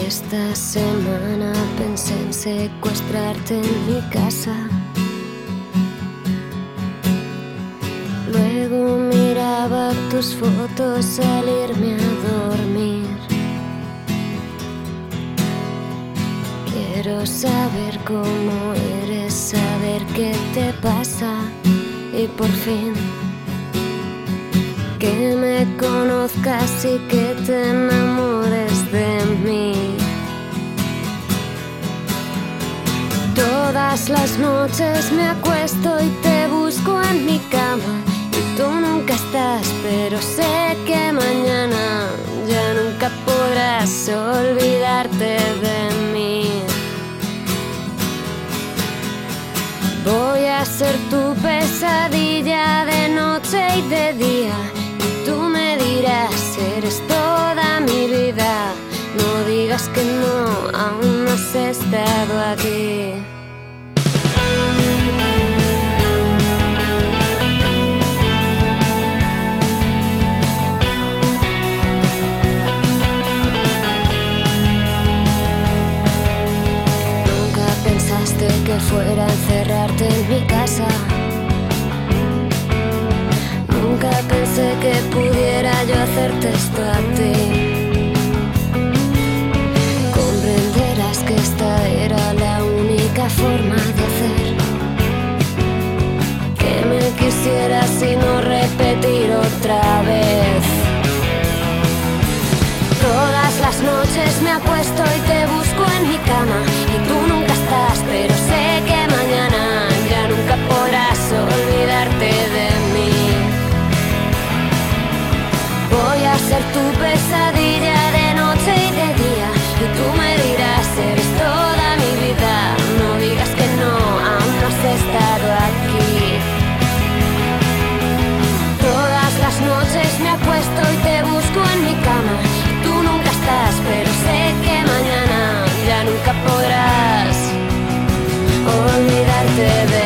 Esta semana pensé en secuestrarte en mi casa. Luego miraba tus fotos al irme a dormir. Quiero saber cómo eres, saber qué te pasa y por fin que me conozcas y que te enamores de mí. Todas las noches me acuesto y te busco en mi cama y tú nunca estás, pero sé que mañana ya nunca podrás olvidarte de mí. Voy a ser tu pesadilla de noche y de día. Tú me dirás, eres toda mi vida. No digas que no, aún no has estado aquí. Nunca pensaste que fuera a encerrarte en mi casa. Nunca pensé que pudiera yo hacerte esto a ti. Comprenderás que esta era la única forma de hacer que me quisieras y no repetir otra vez. Todas las noches me acuesto y te busco en mi cama y tú nunca estás, pero sé que mañana ya nunca podrás olvidarte de mí. Voy a ser tu pesadilla de noche y de día y tú me dirás, eres toda mi vida. No digas que no, aún no has estado aquí. Todas las noches me acuesto y te busco en mi cama y tú nunca estás, pero sé que mañana ya nunca podrás olvidarte de